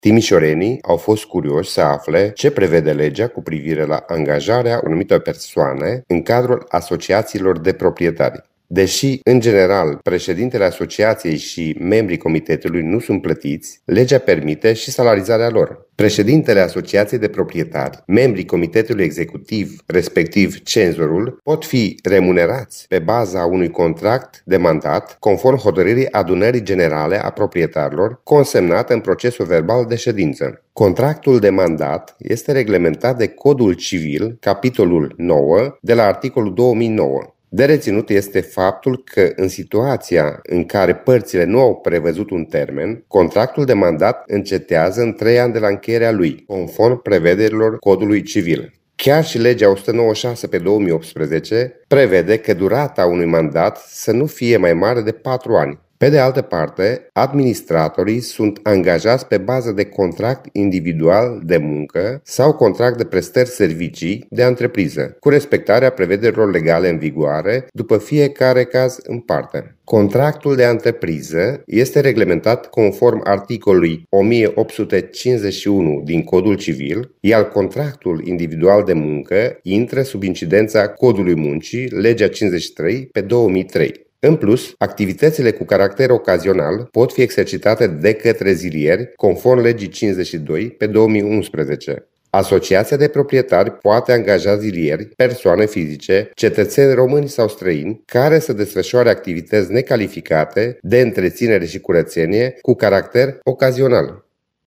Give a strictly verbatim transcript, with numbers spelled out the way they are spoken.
Timișorenii au fost curioși să afle ce prevede legea cu privire la angajarea anumitor persoane în cadrul asociațiilor de proprietari. Deși, în general, președintele asociației și membrii comitetului nu sunt plătiți, legea permite și salarizarea lor. Președintele asociației de proprietari, membrii comitetului executiv, respectiv cenzorul, pot fi remunerați pe baza unui contract de mandat conform hotărârii adunării generale a proprietarilor consemnat în procesul verbal de ședință. Contractul de mandat este reglementat de Codul Civil, capitolul nouă, de la articolul două mii nouă. De reținut este faptul că în situația în care părțile nu au prevăzut un termen, contractul de mandat încetează în trei ani de la încheierea lui, conform prevederilor Codului Civil. Chiar și legea o sută nouăzeci și șase pe două mii optsprezece prevede că durata unui mandat să nu fie mai mare de patru ani. Pe de altă parte, administratorii sunt angajați pe bază de contract individual de muncă sau contract de prestări servicii de întrepriză, cu respectarea prevederilor legale în vigoare după fiecare caz în parte. Contractul de întrepriză este reglementat conform articolului o mie opt sute cincizeci și unu din Codul Civil, iar contractul individual de muncă intră sub incidența Codului Muncii, legea cincizeci și trei pe două mii trei. În plus, activitățile cu caracter ocazional pot fi exercitate de către zilieri, conform legii cincizeci și doi pe două mii unsprezece. Asociația de proprietari poate angaja zilieri, persoane fizice, cetățeni români sau străini, care să desfășoare activități necalificate de întreținere și curățenie cu caracter ocazional.